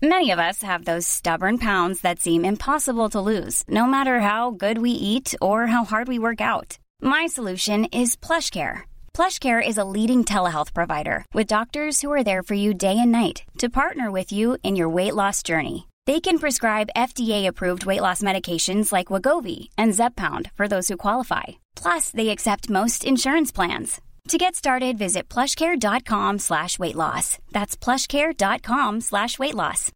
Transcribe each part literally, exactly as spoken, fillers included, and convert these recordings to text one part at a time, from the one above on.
Many of us have those stubborn pounds that seem impossible to lose, no matter how good we eat or how hard we work out. My solution is PlushCare. PlushCare is a leading telehealth provider with doctors who are there for you day and night to partner with you in your weight loss journey. They can prescribe F D A-approved weight loss medications like Wegovy and Zepbound for those who qualify. Plus, they accept most insurance plans. To get started, visit plushcare.com slash weight loss. That's plushcare.com slash weight loss.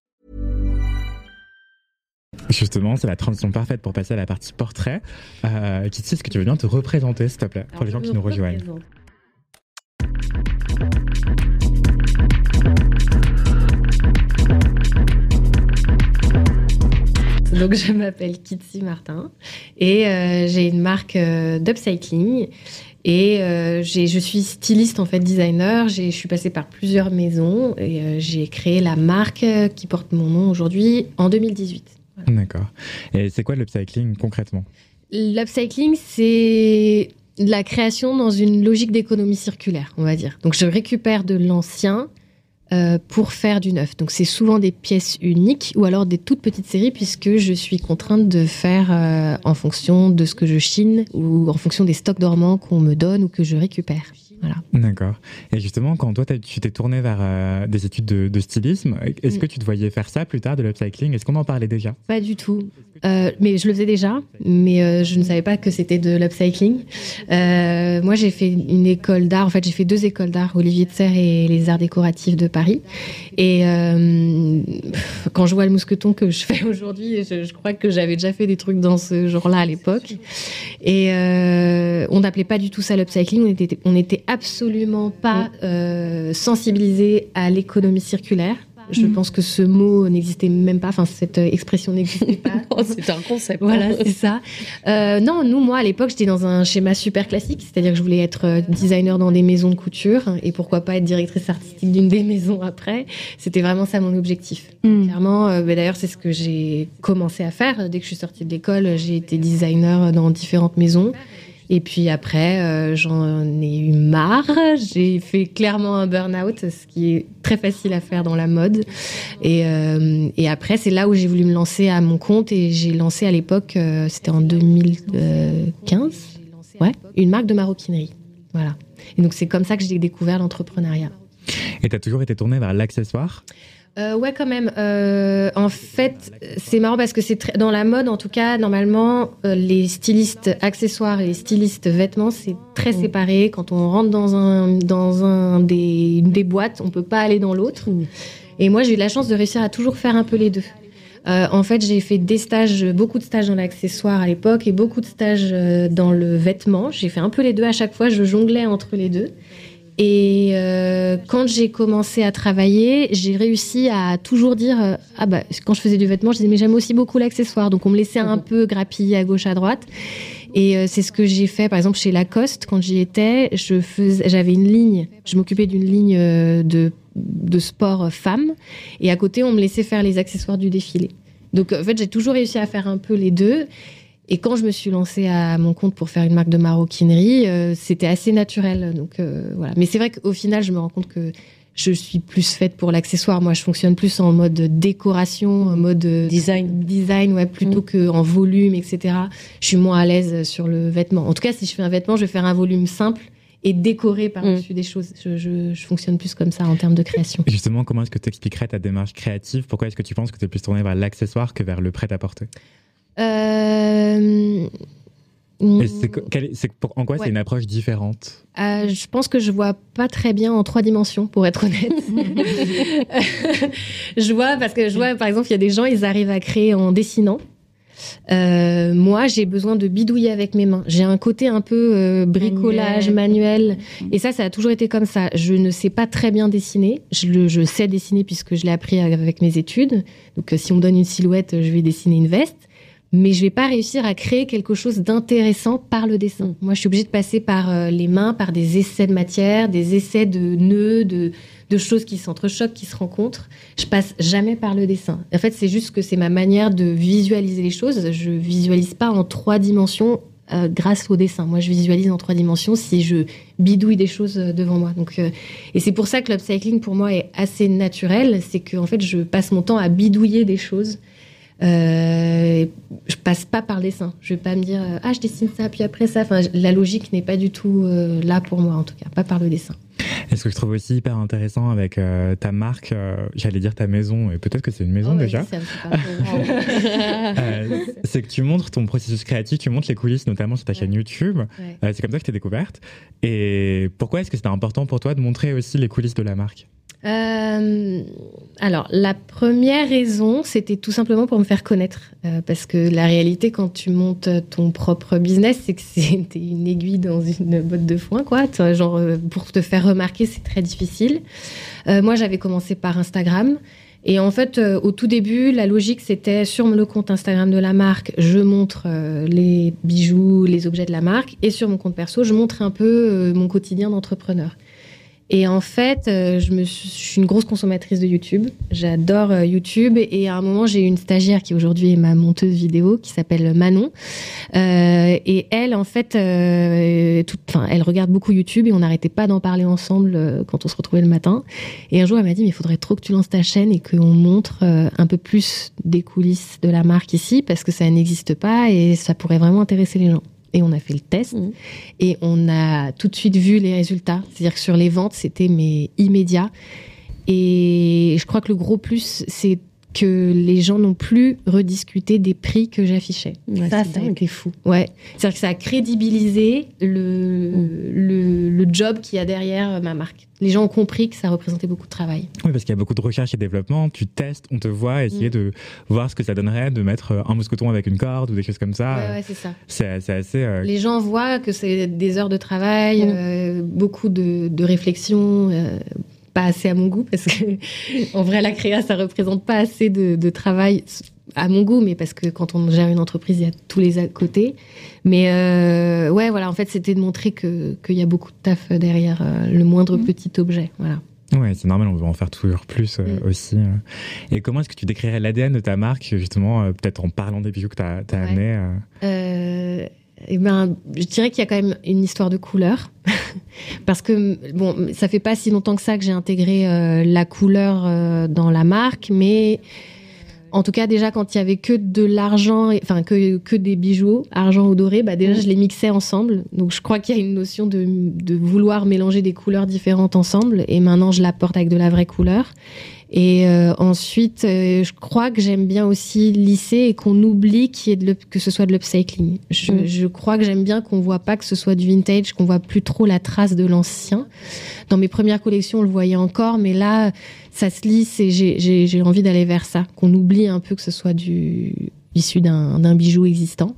Justement, c'est la transition parfaite pour passer à la partie portrait. Euh, Kitty, est-ce que tu veux bien te représenter, s'il te plaît, pour Alors, les gens qui nous rejoignent? Donc, je m'appelle Kitty Martin et euh, j'ai une marque euh, d'upcycling. Et euh, j'ai, je suis styliste, en fait, designer. J'ai, je suis passée par plusieurs maisons et euh, j'ai créé la marque qui porte mon nom aujourd'hui en deux mille dix-huit. Voilà. D'accord. Et c'est quoi l'upcycling concrètement ? L'upcycling, c'est la création dans une logique d'économie circulaire, on va dire. Donc, je récupère de l'ancien euh, pour faire du neuf. Donc, c'est souvent des pièces uniques ou alors des toutes petites séries puisque je suis contrainte de faire euh, en fonction de ce que je chine ou en fonction des stocks dormants qu'on me donne ou que je récupère. Voilà. D'accord. Et justement, quand toi, tu t'es tournée vers euh, des études de, de stylisme, est-ce mmh. que tu te voyais faire ça plus tard, de l'upcycling ? Est-ce qu'on en parlait déjà ? Pas du tout. Euh, mais je le faisais déjà, mais euh, je ne savais pas que c'était de l'upcycling. Euh, moi, j'ai fait une école d'art. En fait, j'ai fait deux écoles d'art, Olivier de Serres et les Arts décoratifs de Paris. Et euh, quand je vois le mousqueton que je fais aujourd'hui, je, je crois que j'avais déjà fait des trucs dans ce genre-là à l'époque. Et euh, on n'appelait pas du tout ça l'upcycling. On était, on était absolument pas euh, sensibilisés à l'économie circulaire. Je mmh. pense que ce mot n'existait même pas, enfin cette expression n'existait pas. Oh, c'est un concept. Voilà, c'est ça. Euh, non, nous, moi, à l'époque, j'étais dans un schéma super classique, c'est-à-dire que je voulais être designer dans des maisons de couture et pourquoi pas être directrice artistique d'une des maisons après. C'était vraiment ça mon objectif. Mmh. Clairement, euh, bah, d'ailleurs, c'est ce que j'ai commencé à faire. Dès que je suis sortie de l'école, j'ai été designer dans différentes maisons. Et puis après, euh, j'en ai eu marre. J'ai fait clairement un burn-out, ce qui est très facile à faire dans la mode. Et, euh, et après, c'est là où j'ai voulu me lancer à mon compte. Et j'ai lancé à l'époque, euh, c'était en deux mille quinze, ouais, une marque de maroquinerie. Voilà. Et donc, c'est comme ça que j'ai découvert l'entrepreneuriat. Et tu as toujours été tournée vers l'accessoire ? Euh, ouais, quand même. Euh, en fait, c'est marrant parce que c'est très, dans la mode, en tout cas, normalement, euh, les stylistes accessoires et les stylistes vêtements, c'est très mmh. séparé. Quand on rentre dans un dans un des une des boîtes, on peut pas aller dans l'autre. Mmh. Et moi, j'ai eu la chance de réussir à toujours faire un peu les deux. Euh, en fait, j'ai fait des stages, beaucoup de stages dans l'accessoire à l'époque et beaucoup de stages euh, dans le vêtement. J'ai fait un peu les deux à chaque fois. Je jonglais entre les deux. Et euh, quand j'ai commencé à travailler, j'ai réussi à toujours dire euh, ah bah quand je faisais du vêtement, je disais mais j'aime aussi beaucoup l'accessoire. Donc on me laissait un peu grappiller à gauche à droite. Et euh, c'est ce que j'ai fait par exemple chez Lacoste quand j'y étais. Je faisais, j'avais une ligne, je m'occupais d'une ligne euh, de de sport femmes et à côté on me laissait faire les accessoires du défilé. Donc en fait j'ai toujours réussi à faire un peu les deux. Et quand je me suis lancée à mon compte pour faire une marque de maroquinerie, euh, c'était assez naturel. Donc, euh, voilà. Mais c'est vrai qu'au final, je me rends compte que je suis plus faite pour l'accessoire. Moi, je fonctionne plus en mode décoration, en mode design, design ouais, plutôt mmh. qu'en volume, et cetera. Je suis moins à l'aise sur le vêtement. En tout cas, si je fais un vêtement, je vais faire un volume simple et décorer par-dessus mmh. des choses. Je, je, je fonctionne plus comme ça en termes de création. Et justement, comment est-ce que tu expliquerais ta démarche créative ? Pourquoi est-ce que tu penses que tu es plus tournée vers l'accessoire que vers le prêt-à-porter ? Euh... Et c'est, quel, c'est pour, en quoi ouais. c'est une approche différente ? euh, Je pense que je vois pas très bien en trois dimensions, pour être honnête. je vois, parce que je vois, par exemple, il y a des gens, ils arrivent à créer en dessinant. Euh, moi, j'ai besoin de bidouiller avec mes mains. J'ai un côté un peu euh, bricolage, manuel. Et ça, ça a toujours été comme ça. Je ne sais pas très bien dessiner. Je, le, je sais dessiner puisque je l'ai appris avec mes études. Donc, euh, si on me donne une silhouette, je vais dessiner une veste. Mais je vais pas réussir à créer quelque chose d'intéressant par le dessin. Moi, je suis obligée de passer par euh, les mains, par des essais de matière, des essais de nœuds, de, de choses qui s'entrechoquent, qui se rencontrent. Je passe jamais par le dessin. En fait, c'est juste que c'est ma manière de visualiser les choses. Je visualise pas en trois dimensions euh, grâce au dessin. Moi, je visualise en trois dimensions si je bidouille des choses devant moi. Donc, euh, et c'est pour ça que l'upcycling, pour moi, est assez naturel. C'est que, en fait, je passe mon temps à bidouiller des choses. Euh, je passe pas par le dessin. Je vais pas me dire ah je dessine ça puis après ça. Enfin, la logique n'est pas du tout euh, là pour moi en tout cas, pas par le dessin. Et ce que je trouve aussi hyper intéressant avec euh, ta marque, euh, j'allais dire ta maison, et peut-être que c'est une maison oh, déjà, c'est, euh, c'est que tu montres ton processus créatif, tu montres les coulisses, notamment sur ta ouais. chaîne YouTube. Ouais. Euh, c'est comme ça que tu t'es découverte. Et pourquoi est-ce que c'était important pour toi de montrer aussi les coulisses de la marque ? Euh, alors, la première raison, c'était tout simplement pour me faire connaître. Euh, parce que la réalité, quand tu montes ton propre business, c'est que c'est, t'es une aiguille dans une botte de foin, quoi. T'as, genre, pour te faire remarquer, c'est très difficile. Euh, moi, j'avais commencé par Instagram. Et en fait, euh, au tout début, la logique, c'était sur le compte Instagram de la marque, je montre euh, les bijoux, les objets de la marque. Et sur mon compte perso, je montre un peu euh, mon quotidien d'entrepreneur. Et en fait, euh, je, me suis, je suis une grosse consommatrice de YouTube. J'adore euh, YouTube. Et à un moment, j'ai eu une stagiaire qui aujourd'hui est ma monteuse vidéo, qui s'appelle Manon. Euh, et elle, en fait, euh, toute, elle regarde beaucoup YouTube et on n'arrêtait pas d'en parler ensemble euh, quand on se retrouvait le matin. Et un jour, elle m'a dit, mais il faudrait trop que tu lances ta chaîne et qu'on montre euh, un peu plus des coulisses de la marque ici, parce que ça n'existe pas et ça pourrait vraiment intéresser les gens. Et on a fait le test mmh. et on a tout de suite vu les résultats. C'est-à-dire que sur les ventes, c'était mais immédiat. Et je crois que le gros plus, c'est que les gens n'ont plus rediscuté des prix que j'affichais. Ouais, ça, ça a été fou. Ouais. C'est-à-dire que ça a crédibilisé le, mmh. le, le job qu'il y a derrière ma marque. Les gens ont compris que ça représentait beaucoup de travail. Oui, parce qu'il y a beaucoup de recherche et développement. Tu testes, on te voit, essayer mmh. de voir ce que ça donnerait, de mettre un mousqueton avec une corde ou des choses comme ça. Ouais, ouais, c'est ça. C'est, c'est assez... Euh... Les gens voient que c'est des heures de travail, mmh. euh, beaucoup de, de réflexion... Euh, pas assez à mon goût, parce que en vrai, la créa, ça représente pas assez de, de travail à mon goût, mais parce que quand on gère une entreprise, il y a tous les à côté. Mais euh, ouais, voilà, en fait, c'était de montrer que, qu'il y a beaucoup de taf derrière euh, le moindre mmh. petit objet. Voilà. Ouais, c'est normal, on veut en faire toujours plus euh, mmh. aussi. Et comment est-ce que tu décrirais l'A D N de ta marque, justement, euh, peut-être en parlant des bijoux que tu as ouais. amenés euh... Euh... Eh ben, je dirais qu'il y a quand même une histoire de couleur. Parce que, bon, ça fait pas si longtemps que ça que j'ai intégré euh, la couleur euh, dans la marque, mais en tout cas, déjà, quand il y avait que de l'argent, enfin, que, que des bijoux, argent ou doré, bah, déjà, je les mixais ensemble. Donc, je crois qu'il y a une notion de, de vouloir mélanger des couleurs différentes ensemble. Et maintenant, je l'apporte avec de la vraie couleur. Et euh, ensuite, euh, je crois que j'aime bien aussi lisser et qu'on oublie qu'il y ait de l'up, que ce soit de l'upcycling. Je, mmh. je crois que j'aime bien qu'on voit pas que ce soit du vintage, qu'on voit plus trop la trace de l'ancien. Dans mes premières collections, on le voyait encore, mais là, ça se lisse et j'ai, j'ai, j'ai envie d'aller vers ça. Qu'on oublie un peu que ce soit du, issu d'un, d'un bijou existant.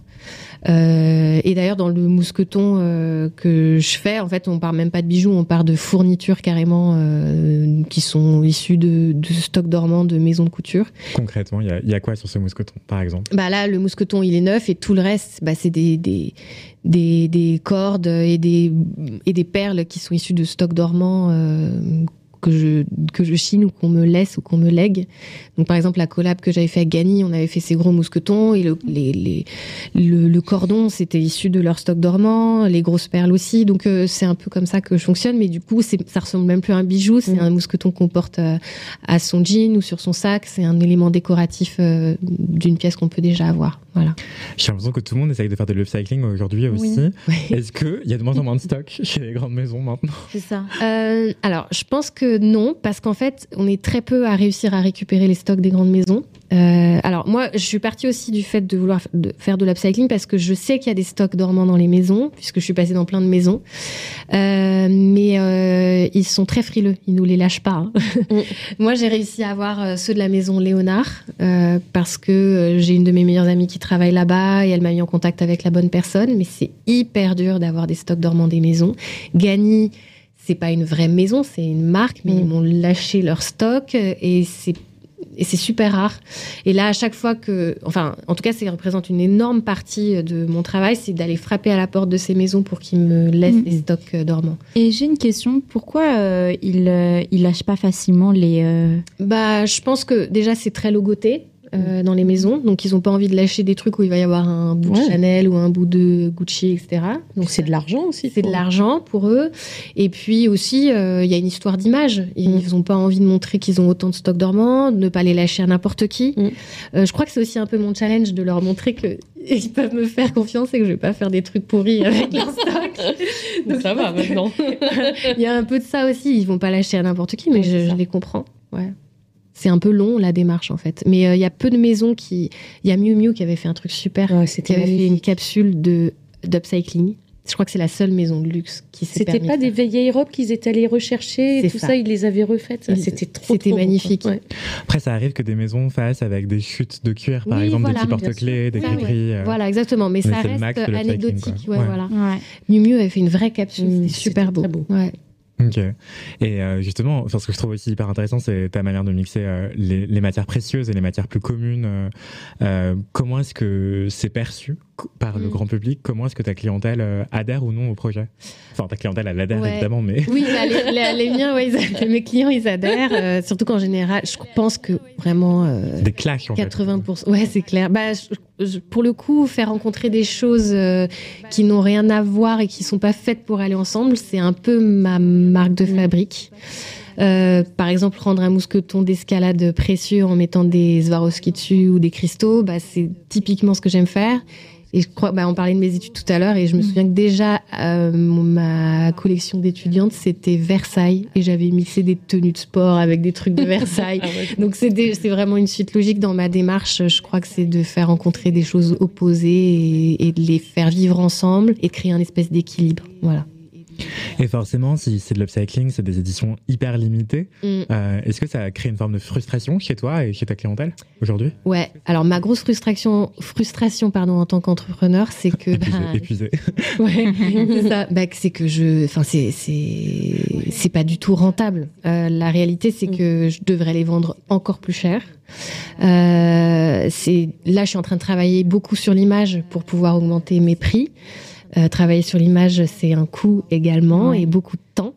Euh, et d'ailleurs, dans le mousqueton euh, que je fais, en fait, on part même pas de bijoux, on part de fournitures carrément euh, qui sont issues de, de stocks dormants de maisons de couture. Concrètement, il y, y a quoi sur ce mousqueton, par exemple ? Bah là, le mousqueton, il est neuf et tout le reste, bah, c'est des, des, des, des cordes et des, et des perles qui sont issues de stocks dormants euh, que je, que je chine ou qu'on me laisse ou qu'on me lègue. Donc, par exemple, la collab que j'avais fait avec Gany, on avait fait ces gros mousquetons et le, les, les, le, le cordon, c'était issu de leur stock dormant, les grosses perles aussi. Donc, euh, c'est un peu comme ça que je fonctionne. Mais du coup, c'est, ça ressemble même plus à un bijou. C'est mmh. un mousqueton qu'on porte euh, à son jean ou sur son sac. C'est un élément décoratif euh, d'une pièce qu'on peut déjà avoir. Voilà. J'ai l'impression que tout le monde essaye de faire de l'upcycling aujourd'hui aussi. Oui. Est-ce qu'il y a de moins en moins de stock chez les grandes maisons maintenant ? C'est ça. Euh, alors, je pense que non, parce qu'en fait, on est très peu à réussir à récupérer les stocks des grandes maisons. Euh, alors, moi, je suis partie aussi du fait de vouloir de faire de l'upcycling parce que je sais qu'il y a des stocks dormants dans les maisons, puisque je suis passée dans plein de maisons. Euh, mais euh, ils sont très frileux, ils nous les lâchent pas. Hein. Mm. Moi, j'ai réussi à avoir ceux de la maison Léonard euh, parce que j'ai une de mes meilleures amies qui travaille là-bas et elle m'a mis en contact avec la bonne personne. Mais c'est hyper dur d'avoir des stocks dormants des maisons. Gany, c'est pas une vraie maison, c'est une marque, mais mmh. ils m'ont lâché leur stock et c'est, et c'est super rare. Et là, à chaque fois que... Enfin, en tout cas, ça représente une énorme partie de mon travail, c'est d'aller frapper à la porte de ces maisons pour qu'ils me laissent mmh. les stocks dormants. Et j'ai une question, pourquoi euh, ils, euh, ils lâchent pas facilement les... Euh... Bah, je pense que déjà, c'est très logoté. euh, dans les maisons. Donc, ils n'ont pas envie de lâcher des trucs où il va y avoir un bout de ouais. Chanel ou un bout de Gucci, et cetera. Donc, c'est de l'argent aussi. C'est de l'argent pour eux. Et puis aussi, il euh, y a une histoire d'image. Ils n'ont mmh. pas envie de montrer qu'ils ont autant de stocks dormants, de ne pas les lâcher à n'importe qui. Mmh. Euh, je crois que c'est aussi un peu mon challenge de leur montrer qu'ils peuvent me faire confiance et que je ne vais pas faire des trucs pourris avec leur stock. Donc ça va maintenant. Il y a un peu de ça aussi. Ils ne vont pas lâcher à n'importe qui, mais je, je les comprends. Ouais. C'est un peu long, la démarche, en fait. Mais il euh, y a peu de maisons qui... Il y a Miu Miu qui avait fait un truc super, ouais, qui avait magnifique. fait une capsule de, d'upcycling. Je crois que c'est la seule maison de luxe qui s'est C'était permis pas des vieilles robes qu'ils étaient allés rechercher, et tout ça. ça, ils les avaient refaites. Ça, c'était trop, C'était trop magnifique. Bon, ouais. Après, ça arrive que des maisons fassent avec des chutes de cuir, par oui, exemple, voilà, des petits porte-clés, des crêperies. Ouais. Euh... Voilà, exactement. Mais, mais ça reste anecdotique. Ouais, ouais. Voilà. Ouais. Miu Miu avait fait une vraie capsule. Mmh, c'était super beau. beau. Ouais. Ok. Et euh, justement, enfin, ce que je trouve aussi hyper intéressant, c'est ta manière de mixer euh, les, les matières précieuses et les matières plus communes. Euh, euh, comment est-ce que c'est perçu par le mmh. grand public? Comment est-ce que ta clientèle euh, adhère ou non au projet? Enfin, ta clientèle, elle adhère ouais. évidemment, mais... Oui, bah, les, les, les miens, ouais, ils, mes clients, ils adhèrent. Euh, surtout qu'en général, je pense que vraiment... Euh, des clashs, en quatre-vingts pour cent. Fait. Ouais, c'est clair. Bah, je, je, pour le coup, faire rencontrer des choses euh, qui n'ont rien à voir et qui ne sont pas faites pour aller ensemble, c'est un peu ma marque de fabrique. Euh, par exemple, rendre un mousqueton d'escalade précieux en mettant des Swarovski dessus ou des cristaux, bah, c'est typiquement ce que j'aime faire. Et je crois, bah, on parlait de mes études tout à l'heure, et je me souviens que déjà, euh, ma collection d'étudiantes, c'était Versailles, et j'avais mixé des tenues de sport avec des trucs de Versailles. Ah ouais. Donc c'est, des, c'est vraiment une suite logique dans ma démarche. Je crois que c'est de faire rencontrer des choses opposées et, et de les faire vivre ensemble et de créer un espèce d'équilibre. Voilà. Et forcément, si c'est de l'upcycling, c'est des éditions hyper limitées. Mm. Euh, est-ce que ça crée une forme de frustration chez toi et chez ta clientèle aujourd'hui? Ouais. Alors ma grosse frustration, frustration pardon, en tant qu'entrepreneur, c'est que épuisé. Bah, épuisé. Ouais, c'est ça. Bah, c'est que je, enfin c'est c'est c'est pas du tout rentable. Euh, la réalité, c'est mm. que je devrais les vendre encore plus cher. Euh, c'est là, je suis en train de travailler beaucoup sur l'image pour pouvoir augmenter mes prix. Euh, travailler sur l'image, c'est un coût également ouais. et beaucoup de temps.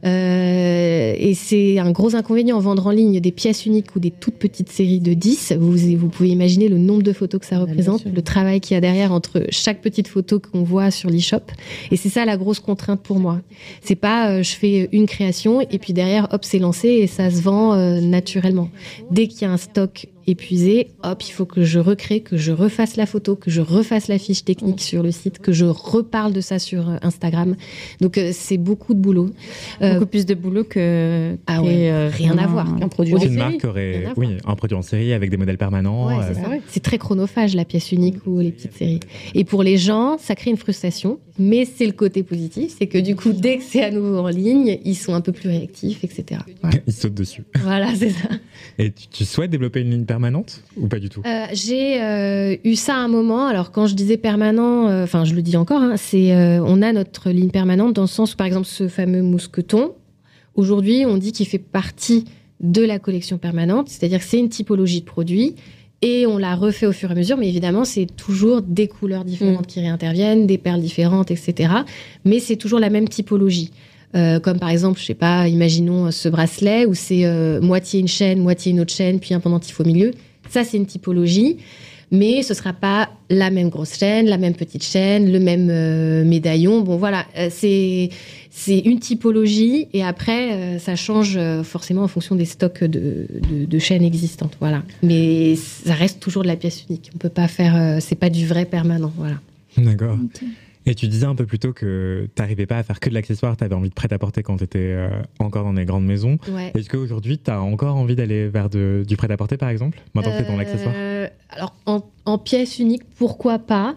Euh, et c'est un gros inconvénient, vendre en ligne des pièces uniques ou des toutes petites séries de dix. Vous, vous pouvez imaginer le nombre de photos que ça représente, le travail qu'il y a derrière entre chaque petite photo qu'on voit sur l'e-shop. Et c'est ça la grosse contrainte pour moi. C'est pas euh, je fais une création et puis derrière, hop, c'est lancé et ça se vend euh, naturellement. Dès qu'il y a un stock épuisé, hop, il faut que je recrée, que je refasse la photo, que je refasse la fiche technique sur le site, que je reparle de ça sur Instagram. Donc euh, c'est beaucoup de boulot. Euh, beaucoup plus de boulot que ah ouais, euh, rien à voir. Un produit en série. Une marque aurait, oui, un produit en série avec des modèles permanents. Ouais, c'est, euh... ça. C'est très chronophage la pièce unique ou les petites séries. Et pour les gens, ça crée une frustration. Mais c'est le côté positif, c'est que du coup, dès que c'est à nouveau en ligne, ils sont un peu plus réactifs, et cetera. Ouais. Ils sautent dessus. Voilà, c'est ça. Et tu, tu souhaites développer une ligne permanente ou pas du tout? euh, J'ai euh, eu ça à un moment. Alors quand je disais permanent, enfin euh, je le dis encore, hein, c'est euh, on a notre ligne permanente dans le sens où par exemple ce fameux mousqueton, aujourd'hui on dit qu'il fait partie de la collection permanente, c'est-à-dire que c'est une typologie de produit. Et on l'a refait au fur et à mesure, mais évidemment, c'est toujours des couleurs différentes mmh. qui réinterviennent, des perles différentes, et cetera. Mais c'est toujours la même typologie. Euh, comme par exemple, je sais pas, imaginons ce bracelet où c'est euh, moitié une chaîne, moitié une autre chaîne, puis un pendentif au milieu. Ça, c'est une typologie. Mais ce sera pas la même grosse chaîne, la même petite chaîne, le même euh, médaillon. Bon, voilà, euh, c'est c'est une typologie et après euh, ça change euh, forcément en fonction des stocks de, de de chaînes existantes. Voilà, mais ça reste toujours de la pièce unique. On peut pas faire, euh, c'est pas du vrai permanent. Voilà. D'accord. Okay. Et tu disais un peu plus tôt que tu n'arrivais pas à faire que de l'accessoire, tu avais envie de prêt-à-porter quand tu étais euh, encore dans les grandes maisons. Ouais. Est-ce qu'aujourd'hui, tu as encore envie d'aller vers de, du prêt-à-porter, par exemple, maintenant euh, que tu es dans l'accessoire? Alors, en, en pièce unique, pourquoi pas?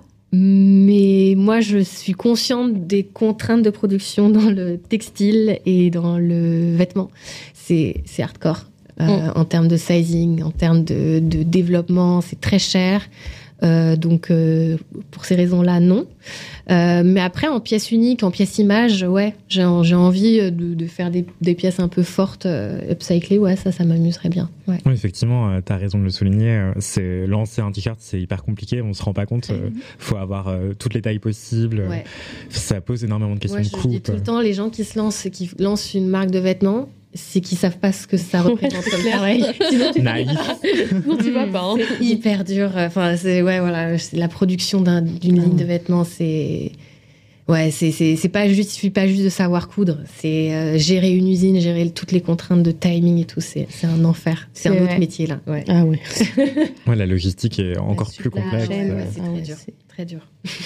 Mais moi, je suis consciente des contraintes de production dans le textile et dans le vêtement. C'est, c'est hardcore. Euh, mmh. En termes de sizing, en termes de, de développement, c'est très cher. Euh, donc, euh, pour ces raisons-là, non. Euh, mais après, en pièce unique, en pièce image, ouais, j'ai, j'ai envie de, de faire des, des pièces un peu fortes, euh, upcyclées, ouais, ça, ça m'amuserait bien. Ouais. Oui, effectivement, euh, tu as raison de le souligner. Euh, c'est, lancer un t-shirt, c'est hyper compliqué, on se rend pas compte. Il euh, faut avoir euh, toutes les tailles possibles. Ouais. Ça pose énormément de questions ouais, de je coupe. Je dis tout le temps, les gens qui se lancent, qui lancent une marque de vêtements, c'est qu'ils savent pas ce que ça représente comme travail. Sinon, tu Naïf. non, tu vas pas. Hein. C'est hyper dur. Enfin, c'est ouais, voilà, c'est la production d'un, d'une ligne de vêtements, c'est ouais, c'est c'est c'est pas juste, il suffit pas juste de savoir coudre. C'est euh, gérer une usine, gérer toutes les contraintes de timing et tout. C'est c'est un enfer. C'est, c'est un autre ouais. métier là. Ouais. Ah ouais. Ouais, la logistique est encore plus complexe. Chaîne, ouais, c'est ah très ouais, dur. c'est très dur.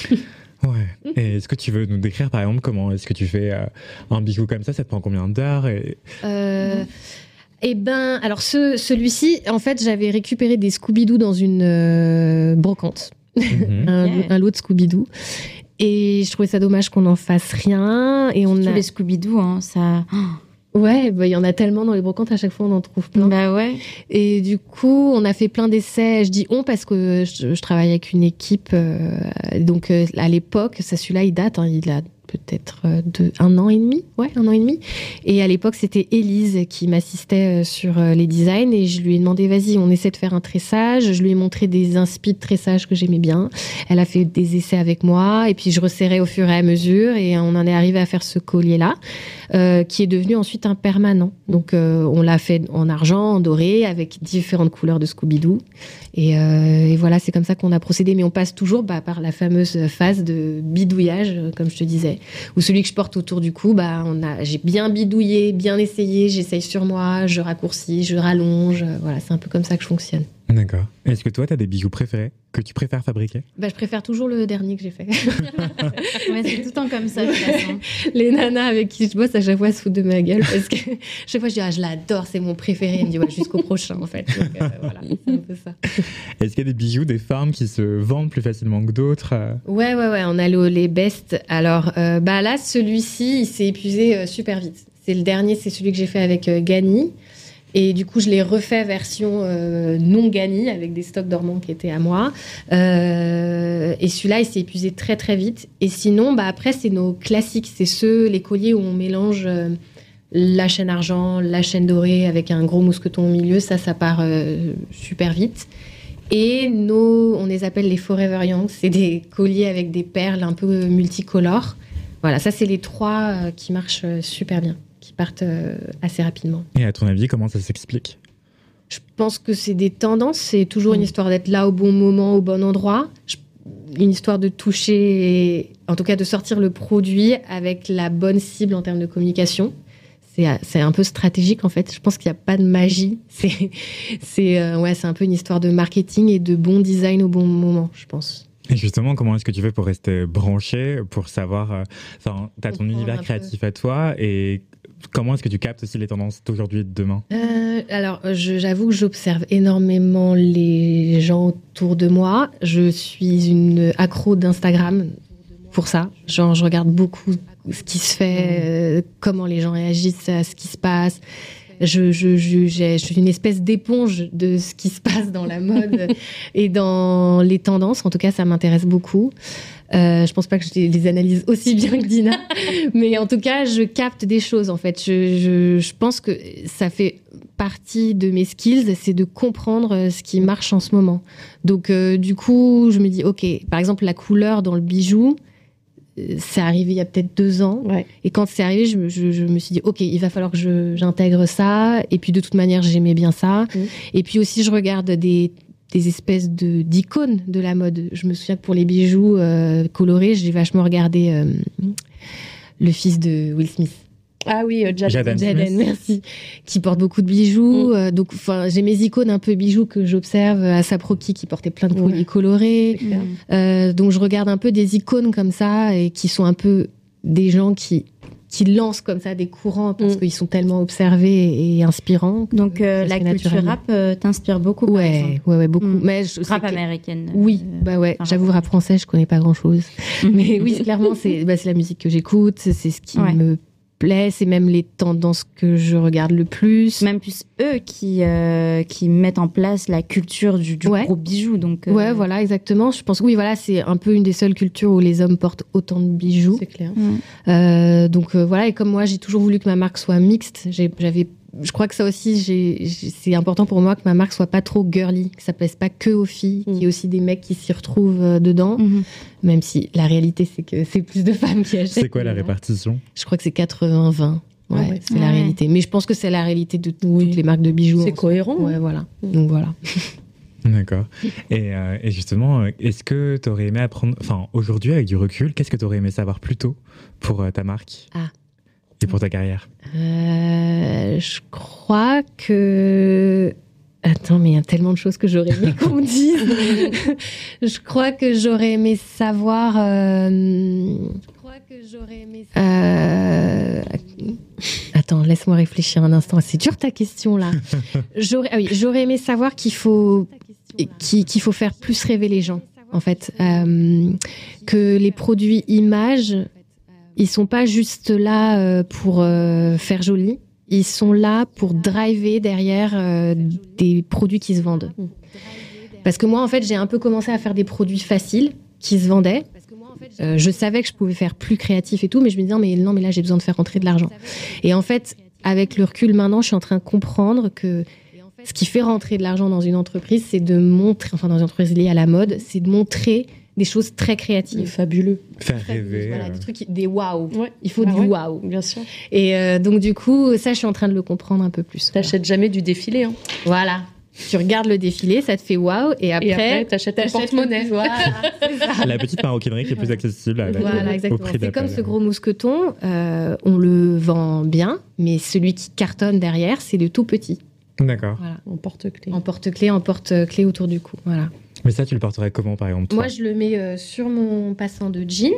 Ouais. Et est-ce que tu veux nous décrire, par exemple, comment est-ce que tu fais euh, un bijou comme ça? Ça te prend combien d'heures et... Euh, eh ben, alors ce, celui-ci, en fait, j'avais récupéré des Scooby-Doo dans une euh, brocante, mm-hmm. un, yeah. un lot de Scooby-Doo. Et je trouvais ça dommage qu'on n'en fasse rien. Et on Tous a... les Scooby-Doo, hein, ça... Ouais, bah, il y en a tellement dans les brocantes, à chaque fois on en trouve plein. Bah ouais. Et du coup, on a fait plein d'essais. Je dis on parce que je, je travaille avec une équipe. Euh, donc euh, à l'époque, ça celui-là, il date, hein, il a peut-être de un an et demi, ouais, un an et demi. Et à l'époque, c'était Élise qui m'assistait sur les designs et je lui ai demandé, vas-y, on essaie de faire un tressage. Je lui ai montré des inspi de tressage que j'aimais bien. Elle a fait des essais avec moi et puis je resserrais au fur et à mesure et on en est arrivé à faire ce collier-là, euh, qui est devenu ensuite un permanent. Donc, euh, on l'a fait en argent, en doré, avec différentes couleurs de Scooby-Doo. Et, euh, et voilà, c'est comme ça qu'on a procédé. Mais on passe toujours bah, par la fameuse phase de bidouillage, comme je te disais. Ou celui que je porte autour du cou, bah, on a, j'ai bien bidouillé, bien essayé, j'essaye sur moi, je raccourcis, je rallonge. Voilà, c'est un peu comme ça que je fonctionne. D'accord. Est-ce que toi, tu as des bijoux préférés que tu préfères fabriquer? Bah, je préfère toujours le dernier que j'ai fait. Ouais, c'est tout le temps comme ça, de toute façon. Les nanas avec qui je bosse, à chaque fois, se foutent de ma gueule parce que chaque fois, je dis, ah, je l'adore, c'est mon préféré. Elle me dit, ouais, jusqu'au prochain, en fait. Donc, euh, voilà, c'est un peu ça. Est-ce qu'il y a des bijoux, des formes qui se vendent plus facilement que d'autres? Ouais, ouais, ouais. On a le, les best. Alors, euh, bah, là, celui-ci, il s'est épuisé euh, super vite. C'est le dernier, c'est celui que j'ai fait avec euh, Gani. Et du coup, je l'ai refait version euh, non Gani, avec des stocks dormants qui étaient à moi. Euh, et celui-là, il s'est épuisé très, très vite. Et sinon, bah, après, c'est nos classiques. C'est ceux, les colliers où on mélange euh, la chaîne argent, la chaîne dorée avec un gros mousqueton au milieu. Ça, ça part euh, super vite. Et nos, on les appelle les Forever Young. C'est des colliers avec des perles un peu multicolores. Voilà, ça, c'est les trois euh, qui marchent euh, super bien, qui partent euh, assez rapidement. Et à ton avis, comment ça s'explique? Je pense que c'est des tendances. C'est toujours mmh. une histoire d'être là au bon moment, au bon endroit. Je, une histoire de toucher, et, en tout cas de sortir le produit avec la bonne cible en termes de communication. C'est, c'est un peu stratégique, en fait. Je pense qu'il n'y a pas de magie. C'est, c'est, euh, ouais, c'est un peu une histoire de marketing et de bon design au bon moment, je pense. Et justement, comment est-ce que tu fais pour rester branché, pour savoir... Enfin, euh, tu as ton univers créatif peu. à toi, et comment est-ce que tu captes aussi les tendances d'aujourd'hui et de demain? euh, Alors, je, j'avoue que j'observe énormément les gens autour de moi. Je suis une accro d'Instagram pour ça. Genre, je regarde beaucoup ce qui se fait, euh, comment les gens réagissent à ce qui se passe. Je, je, je, je suis une espèce d'éponge de ce qui se passe dans la mode et dans les tendances. En tout cas, ça m'intéresse beaucoup. Euh, je pense pas que je les analyse aussi bien que Dina, mais en tout cas, je capte des choses. En fait, je, je, je pense que ça fait partie de mes skills, c'est de comprendre ce qui marche en ce moment. Donc, euh, du coup, je me dis, ok, par exemple, la couleur dans le bijou. C'est arrivé il y a peut-être deux ans. Ouais. Et quand c'est arrivé, je, je, je me suis dit, OK, il va falloir que je, j'intègre ça. Et puis, de toute manière, j'aimais bien ça. Mmh. Et puis aussi, je regarde des, des espèces de, d'icônes de la mode. Je me souviens que pour les bijoux euh, colorés, j'ai vachement regardé euh, le fils de Will Smith. Ah oui, euh, Jaden. Jaden, merci. Qui porte beaucoup de bijoux. Mm. Euh, donc, enfin, j'ai mes icônes un peu bijoux que j'observe. ASAP Rocky qui portait plein de colliers ouais. colorés. Mm. Euh, donc, je regarde un peu des icônes comme ça et qui sont un peu des gens qui qui lancent comme ça des courants parce mm. qu'ils sont tellement observés et inspirants. Donc, euh, la culture rap euh, t'inspire beaucoup. Ouais, ouais, ouais, beaucoup. Mm. Mais je, rap américaine. Oui, euh, bah ouais. J'avoue, rap français, je connais pas grand chose. Mais oui, clairement, c'est bah, c'est la musique que j'écoute. C'est ce qui ouais. me plaît, c'est même les tendances que je regarde le plus. Même plus eux qui, euh, qui mettent en place la culture du, du ouais. gros bijou. Donc, euh... Ouais, voilà, exactement. Je pense que oui, voilà, c'est un peu une des seules cultures où les hommes portent autant de bijoux. C'est clair. Mmh. Euh, donc euh, voilà, et comme moi, j'ai toujours voulu que ma marque soit mixte, j'ai, j'avais, je crois que ça aussi, j'ai, j'ai, c'est important pour moi que ma marque soit pas trop girly, que ça plaise pas que aux filles, mmh. qu'il y ait aussi des mecs qui s'y retrouvent euh, dedans, mmh. même si la réalité, c'est que c'est plus de femmes qui achètent. C'est quoi la répartition ? Je crois que c'est quatre-vingts vingt. Ouais, ouais, c'est ouais. la réalité. Mais je pense que c'est la réalité de oui. toutes les marques de bijoux. C'est cohérent. Ouais, voilà. Mmh. Donc voilà. D'accord. Et, euh, et justement, est-ce que tu aurais aimé apprendre, enfin aujourd'hui avec du recul, qu'est-ce que tu aurais aimé savoir plus tôt pour euh, ta marque ah. et pour ta carrière ? euh, Je crois que... Attends, mais il y a tellement de choses que j'aurais aimé qu'on me dise. Je crois que j'aurais aimé savoir... Euh... Je crois que j'aurais aimé savoir... Euh... Attends, laisse-moi réfléchir un instant. C'est dur ta question, là. J'aurais, ah oui, j'aurais aimé savoir qu'il faut... Qu'il, qu'il faut faire plus rêver les gens, en fait. Euh, que les produits images, ils sont pas juste là euh, pour euh, faire joli. Ils sont là pour driver derrière euh, des produits qui se vendent. Parce que moi, en fait, j'ai un peu commencé à faire des produits faciles qui se vendaient. Euh, je savais que je pouvais faire plus créatif et tout, mais je me disais, non, mais, non, mais là, j'ai besoin de faire rentrer de l'argent. Et en fait, avec le recul maintenant, je suis en train de comprendre que ce qui fait rentrer de l'argent dans une entreprise, c'est de montrer, enfin dans une entreprise liée à la mode, c'est de montrer des choses très créatives. Fabuleux. Faire rêver. Voilà, des trucs, des waouh. Ouais. Il faut ah du ouais, waouh. Bien sûr. Et euh, donc du coup, ça, je suis en train de le comprendre un peu plus. T'achètes voilà. jamais du défilé. Hein. Voilà. Tu regardes le défilé, ça te fait waouh, et après, et après t'achètes ta porte-monnaie. Voilà, c'est ça. La petite maroquinerie qui est plus accessible à la, voilà, exactement. au prix C'est comme ce gros mousqueton, euh, on le vend bien, mais celui qui cartonne derrière, c'est le tout petit. D'accord. Voilà. En porte-clés. En porte-clés, en porte-clés autour du cou. Voilà. Mais ça, tu le porterais comment, par exemple, toi ? Moi, je le mets euh, sur mon passant de jean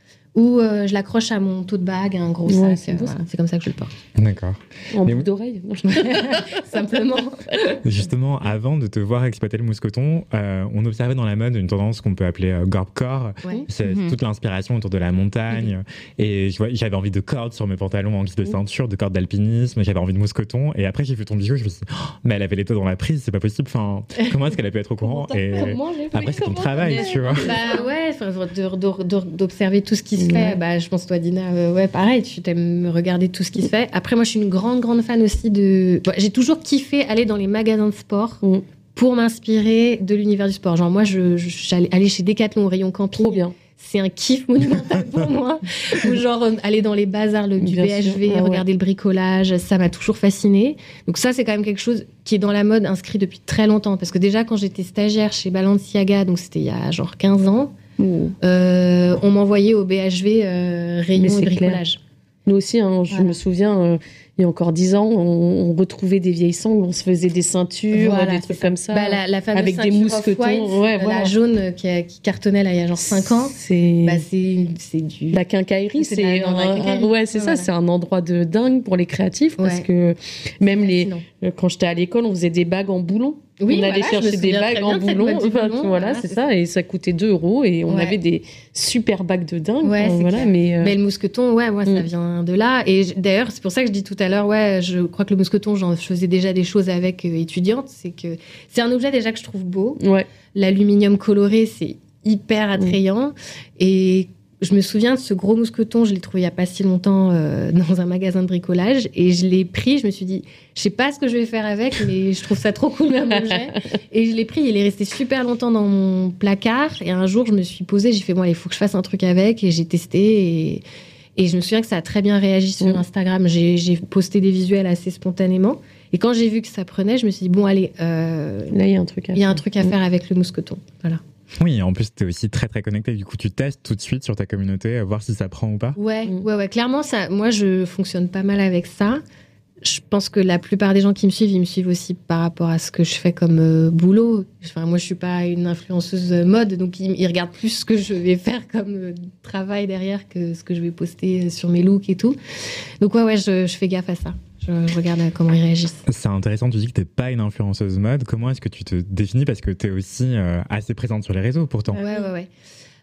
ou euh, je l'accroche à mon tote bag, un gros ouais, sac. c'est, euh, beau, voilà. C'est comme ça que je le porte. D'accord. En boucle d'oreille. Simplement. Justement, avant de te voir exploiter le mousqueton, euh, on observait dans la mode une tendance qu'on peut appeler euh, gorpcore. Ouais. C'est mm-hmm. toute l'inspiration autour de la montagne. Mm-hmm. Et je vois, j'avais envie de cordes sur mes pantalons en guise de ceinture, de cordes d'alpinisme. J'avais envie de mousqueton. Et après, j'ai vu ton bijou. Je me suis dit, oh, mais elle avait les doigts dans la prise, c'est pas possible. Enfin, comment est-ce qu'elle a pu être au courant ? Et après, c'est ton travail, tu vois. Bah ouais, de, de, de, d'observer tout ce qui se ouais. fait. Bah, je pense, toi, Dina, euh, ouais, pareil, tu t'aimes regarder tout ce qui se fait. Après, moi, je suis une grande, grande fan aussi de... Bon, j'ai toujours kiffé aller dans les magasins de sport mm. pour m'inspirer de l'univers du sport. Genre, moi, je, je, j'allais aller chez Decathlon au rayon camping. Trop bien. C'est un kiff monumental pour moi. Ou genre, euh, aller dans les bazars le, du B H V, ah, regarder ouais. le bricolage, ça m'a toujours fascinée. Donc ça, c'est quand même quelque chose qui est dans la mode, inscrit depuis très longtemps. Parce que déjà, quand j'étais stagiaire chez Balenciaga, donc c'était il y a genre quinze ans, Mmh. Euh, on m'envoyait au B H V euh, rayon et bricolage. Clair. Nous aussi, hein, je voilà. me souviens, euh, il y a encore dix ans, on, on retrouvait des vieilles sangles, on se faisait des ceintures, voilà, des trucs ça. comme ça, bah, la, la avec des mousquetons. Ouais, voilà. La jaune qui, a, qui cartonnait là, il y a genre cinq ans. C'est, bah, c'est, c'est du... La quincaillerie, c'est, c'est, un, un, un, ouais, c'est ouais, ça, voilà. C'est un endroit de dingue pour les créatifs, parce ouais. que même les, quand j'étais à l'école, on faisait des bagues en boulon. Oui, on allait voilà, chercher des bagues en boulon, enfin, boulon, voilà, c'est, c'est ça, et ça coûtait deux euros, et on ouais. avait des super bagues de dingue. Ouais, enfin, voilà, mais, euh... mais le mousqueton, ouais, moi, mm. ça vient de là. Et d'ailleurs, c'est pour ça que je dis tout à l'heure, ouais, je crois que le mousqueton, j'en faisais déjà des choses avec euh, étudiante. C'est que c'est un objet déjà que je trouve beau. Ouais. L'aluminium coloré, c'est hyper attrayant. Mm. Et je me souviens de ce gros mousqueton, je l'ai trouvé il n'y a pas si longtemps euh, dans un magasin de bricolage, et je l'ai pris, je me suis dit, je sais pas ce que je vais faire avec, mais je trouve ça trop cool comme objet. Et je l'ai pris, il est resté super longtemps dans mon placard, et un jour je me suis posée, j'ai fait, bon, il faut que je fasse un truc avec, et j'ai testé, et, et je me souviens que ça a très bien réagi sur mmh. Instagram. J'ai, j'ai posté des visuels assez spontanément, et quand j'ai vu que ça prenait, je me suis dit, bon, allez, euh, là il y a un truc à, il y a un truc à mmh. faire avec le mousqueton. Voilà. Oui, en plus, tu es aussi très, très connecté. Du coup, tu testes tout de suite sur ta communauté, à voir si ça prend ou pas. Ouais, mmh. ouais, ouais. Clairement, ça, moi, je fonctionne pas mal avec ça. Je pense que la plupart des gens qui me suivent, ils me suivent aussi par rapport à ce que je fais comme euh, boulot. Enfin, moi, je suis pas une influenceuse mode, donc ils, ils regardent plus ce que je vais faire comme euh, travail derrière que ce que je vais poster sur mes looks et tout. Donc, ouais, ouais, je, je fais gaffe à ça. Je, je regarde comment ils réagissent. C'est intéressant, tu dis que tu n'es pas une influenceuse mode. Comment est-ce que tu te définis ? Parce que tu es aussi euh, assez présente sur les réseaux, pourtant. Ouais, ouais, ouais.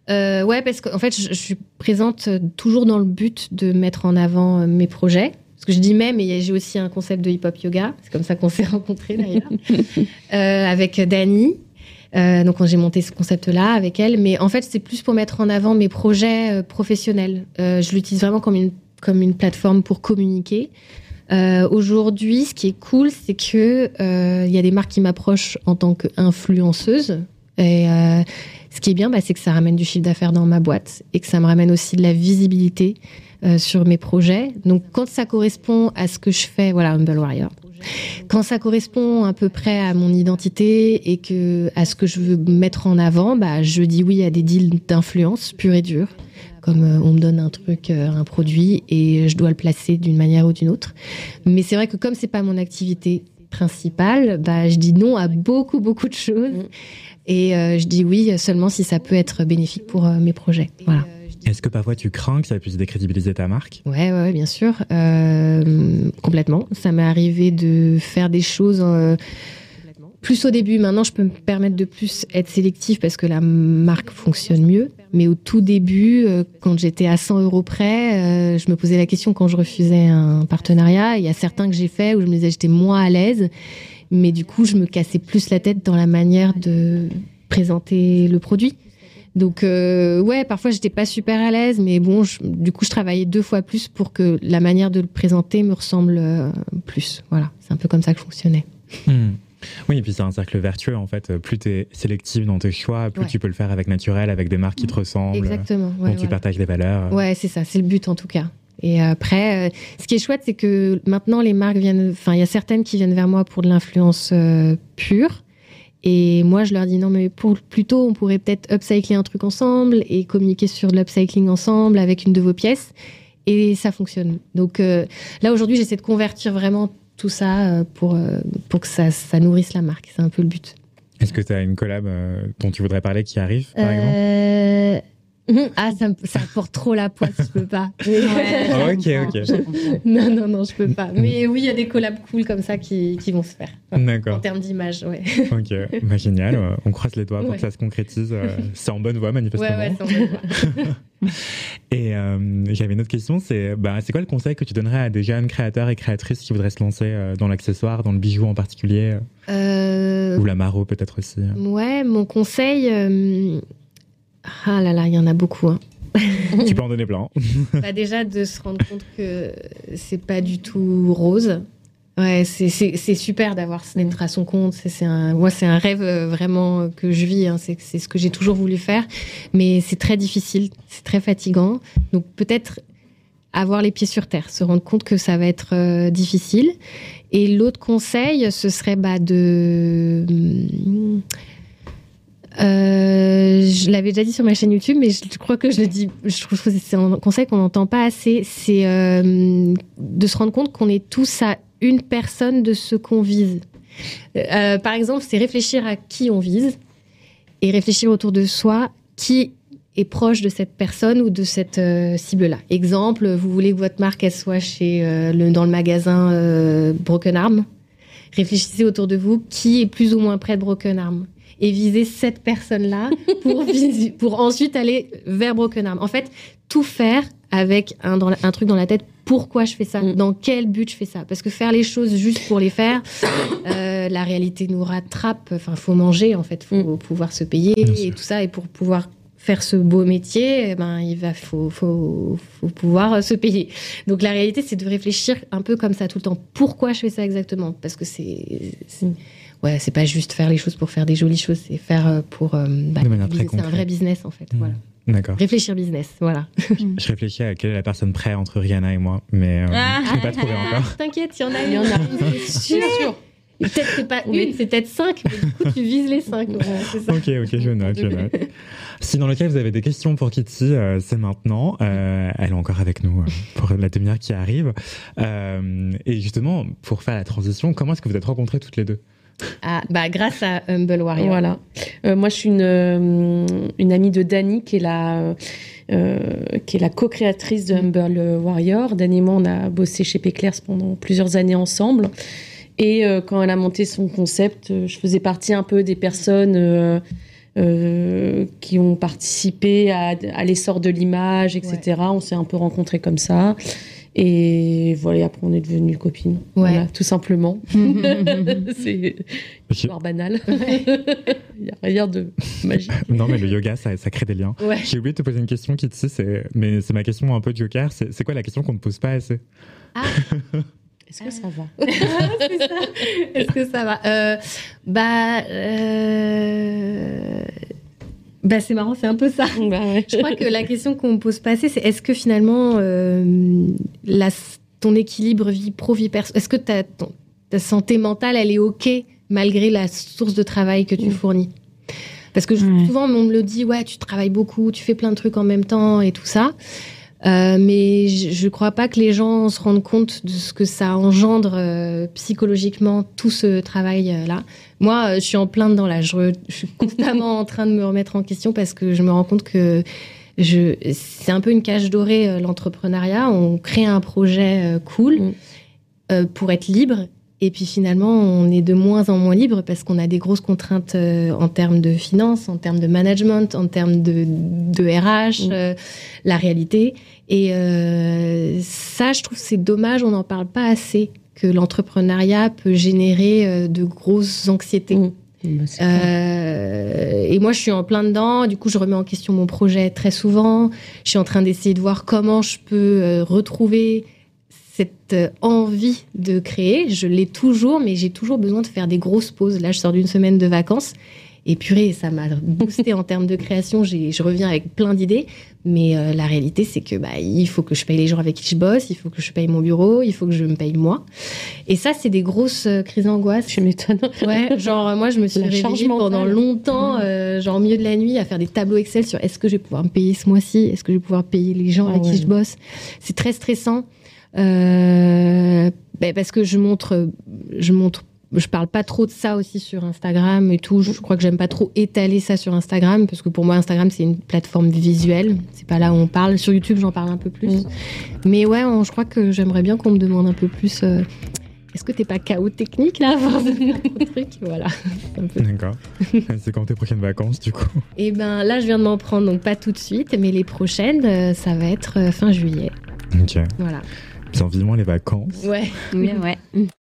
euh, Ouais, parce qu'en fait, je, je suis présente toujours dans le but de mettre en avant mes projets. Parce que je dis même, et j'ai aussi un concept de hip-hop yoga. C'est comme ça qu'on s'est rencontrés d'ailleurs. euh, avec Dani. Euh, donc, quand j'ai monté ce concept-là avec elle. Mais en fait, c'est plus pour mettre en avant mes projets euh, professionnels. Euh, je l'utilise vraiment comme une, comme une plateforme pour communiquer. Euh, aujourd'hui, ce qui est cool, c'est que euh, y a des marques qui m'approchent en tant qu'influenceuse. Et euh, ce qui est bien, bah, c'est que ça ramène du chiffre d'affaires dans ma boîte et que ça me ramène aussi de la visibilité euh, sur mes projets. Donc, quand ça correspond à ce que je fais, voilà, Humble Warrior. Quand ça correspond à peu près à mon identité et que, à ce que je veux mettre en avant, bah, je dis oui à des deals d'influence pure et dure. Comme euh, on me donne un truc, euh, un produit, et je dois le placer d'une manière ou d'une autre. Mais c'est vrai que comme c'est pas mon activité principale, bah, je dis non à beaucoup, beaucoup de choses. Et euh, je dis oui seulement si ça peut être bénéfique pour euh, mes projets. Voilà. Est-ce que parfois tu crains que ça puisse décrédibiliser ta marque ? Ouais, ouais, bien sûr. Euh, complètement. Ça m'est arrivé de faire des choses euh, plus au début. Maintenant, je peux me permettre de plus être sélective parce que la marque fonctionne mieux. Mais au tout début, euh, quand j'étais à cent euros près, euh, je me posais la question quand je refusais un partenariat. Il y a certains que j'ai fait où je me disais j'étais moins à l'aise. Mais du coup, je me cassais plus la tête dans la manière de présenter le produit. Donc, euh, ouais, parfois, j'étais pas super à l'aise, mais bon, je, du coup, je travaillais deux fois plus pour que la manière de le présenter me ressemble euh, plus. Voilà, c'est un peu comme ça que je fonctionnais. Mmh. Oui, et puis c'est un cercle vertueux, en fait. Plus tu es sélective dans tes choix, plus ouais. tu peux le faire avec naturel, avec des marques qui te ressemblent. Exactement. Ouais, dont voilà. tu partages des valeurs. Ouais, c'est ça, c'est le but en tout cas. Et après, euh, ce qui est chouette, c'est que maintenant, les marques viennent... Enfin, il y a certaines qui viennent vers moi pour de l'influence euh, pure. Et moi, je leur dis non, mais pour, plutôt, on pourrait peut-être upcycler un truc ensemble et communiquer sur de l'upcycling ensemble avec une de vos pièces. Et ça fonctionne. Donc euh, là, aujourd'hui, j'essaie de convertir vraiment tout ça pour, euh, pour que ça, ça nourrisse la marque. C'est un peu le but. Est-ce que tu as une collab euh, dont tu voudrais parler qui arrive, par euh... exemple ? Ah, ça, me, ça porte trop la poisse, je peux pas. Ouais. Oh, ok, ok. Non, non, non, je peux pas. Mais oui, il y a des collabs cool comme ça qui, qui vont se faire. D'accord. En termes d'image, ouais. Ok, bah, génial. On croise les doigts pour ouais. que ça se concrétise. C'est en bonne voie, manifestement. Ouais, ouais, c'est en bonne voie. Et euh, j'avais une autre question, c'est bah, c'est quoi le conseil que tu donnerais à des jeunes créateurs et créatrices qui voudraient se lancer euh, dans l'accessoire, dans le bijou en particulier euh... Ou la maro peut-être aussi. Ouais, mon conseil... Euh... Ah là là, il y en a beaucoup. Hein. Tu peux en donner plein. Bah déjà, de se rendre compte que c'est pas du tout rose. Ouais, c'est, c'est, c'est super d'avoir d'être à son compte. C'est, c'est un, moi, c'est un rêve vraiment que je vis. Hein. C'est, c'est ce que j'ai toujours voulu faire. Mais c'est très difficile, c'est très fatigant. Donc peut-être avoir les pieds sur terre, se rendre compte que ça va être euh, difficile. Et l'autre conseil, ce serait bah, de... Euh, je l'avais déjà dit sur ma chaîne YouTube, mais je crois que je le dis. Je trouve que c'est un conseil qu'on n'entend pas assez. C'est euh, de se rendre compte qu'on est tous à une personne de ce qu'on vise. Euh, par exemple, c'est réfléchir à qui on vise et réfléchir autour de soi qui est proche de cette personne ou de cette euh, cible-là. Exemple, vous voulez que votre marque elle soit chez euh, le, dans le magasin euh, Broken Arm. Réfléchissez autour de vous qui est plus ou moins près de Broken Arm. Et viser cette personne-là pour, vis- pour ensuite aller vers Broken Arm. En fait, tout faire avec un, dans la, un truc dans la tête. Pourquoi je fais ça ? Mm. Dans quel but je fais ça ? Parce que faire les choses juste pour les faire, euh, la réalité nous rattrape. Enfin, il faut manger, en fait. Il faut mm. pouvoir se payer et tout ça. Et pour pouvoir faire ce beau métier, ben, il va, faut, faut, faut pouvoir se payer. Donc, la réalité, c'est de réfléchir un peu comme ça tout le temps. Pourquoi je fais ça exactement ? Parce que c'est... c'est... Ouais, c'est pas juste faire les choses pour faire des jolies choses, c'est faire pour... Euh, bah, de manière très business, c'est un vrai business, en fait. Mmh. Voilà. D'accord. Réfléchir business, voilà. Je réfléchis à quelle est la personne près entre Rihanna et moi, mais euh, ah, je ne l'ai pas trouvé ah, encore. T'inquiète, il y en a, il y en a, c'est sûr. Peut-être c'est pas une, c'est peut-être cinq, mais du coup, tu vises les cinq. Ouais, c'est ça. Ok, ok, je note, je note. Si dans le cas, vous avez des questions pour Kitty, euh, c'est maintenant. Euh, elle est encore avec nous euh, pour la demi-heure qui arrive. Euh, et justement, pour faire la transition, comment est-ce que vous êtes rencontrées toutes les deux ? Ah, bah, grâce à Humble Warrior. Voilà. Euh, moi, je suis une, euh, une amie de Dani, qui est la, euh, qui est la co-créatrice de Humble Warrior. Dani et moi, on a bossé chez Péclairs pendant plusieurs années ensemble. Et euh, quand elle a monté son concept, euh, je faisais partie un peu des personnes euh, euh, qui ont participé à, à l'essor de l'image, et cetera. Ouais. On s'est un peu rencontrés comme ça. Et voilà, après on est devenues copines. Ouais. Voilà, tout simplement. C'est histoire banale. Il n'y a rien de magique. Non, mais le yoga, ça, ça crée des liens. Ouais. J'ai oublié de te poser une question, Kitty, c'est, mais c'est ma question un peu de joker. C'est, c'est quoi la question qu'on ne pose pas assez? Ah. Est-ce que ça va? C'est ça. Est-ce que ça va? euh, Bah... Euh... Bah, c'est marrant, c'est un peu ça. Bah ouais. Je crois que la question qu'on me pose pas assez, c'est est-ce que finalement, euh, la, ton équilibre vie pro, vie perso, est-ce que ta, ton, ta santé mentale, elle est OK malgré la source de travail que tu mmh. fournis? Parce que ouais. souvent, on me le dit, ouais, tu travailles beaucoup, tu fais plein de trucs en même temps et tout ça. Euh, mais je ne crois pas que les gens se rendent compte de ce que ça engendre euh, psychologiquement, tout ce travail-là. Euh, Moi, euh, je suis en plein dedans là. Je, je suis constamment en train de me remettre en question parce que je me rends compte que je, c'est un peu une cage dorée, euh, l'entrepreneuriat. On crée un projet euh, cool mmh. euh, pour être libre. Et puis finalement, on est de moins en moins libre parce qu'on a des grosses contraintes euh, en termes de finances, en termes de management, en termes de, de R H, mmh. euh, la réalité. Et euh, ça, je trouve, c'est dommage, on n'en parle pas assez, que l'entrepreneuriat peut générer euh, de grosses anxiétés. Mmh. Bah, euh, et moi, je suis en plein dedans. Du coup, je remets en question mon projet très souvent. Je suis en train d'essayer de voir comment je peux euh, retrouver cette envie de créer. Je l'ai toujours, mais j'ai toujours besoin de faire des grosses pauses. Là, je sors d'une semaine de vacances et purée, ça m'a boosté en termes de création. J'ai, je reviens avec plein d'idées, mais euh, la réalité, c'est que bah, il faut que je paye les gens avec qui je bosse, il faut que je paye mon bureau, il faut que je me paye moi. Et ça, c'est des grosses euh, crises d'angoisse. Je m'étonne. Ouais, genre moi, je me suis réveillée pendant longtemps, euh, genre au milieu de la nuit, à faire des tableaux Excel sur est-ce que je vais pouvoir me payer ce mois-ci, est-ce que je vais pouvoir payer les gens avec oh, ouais. qui je bosse. C'est très stressant. Euh, ben parce que je montre, je montre, je parle pas trop de ça aussi sur Instagram et tout. Je crois que j'aime pas trop étaler ça sur Instagram parce que pour moi Instagram c'est une plateforme visuelle. C'est pas là où on parle. Sur YouTube j'en parle un peu plus. Mm. Mais ouais, on, je crois que j'aimerais bien qu'on me demande un peu plus. Euh, est-ce que t'es pas K O technique là avant de faire ton truc? Voilà. Peu... D'accord. C'est quand tes prochaines vacances du coup? Et ben là je viens de m'en prendre, donc pas tout de suite, mais les prochaines euh, ça va être euh, fin juillet. Ok. Voilà. Bien vivement les vacances. Ouais. Mais ouais.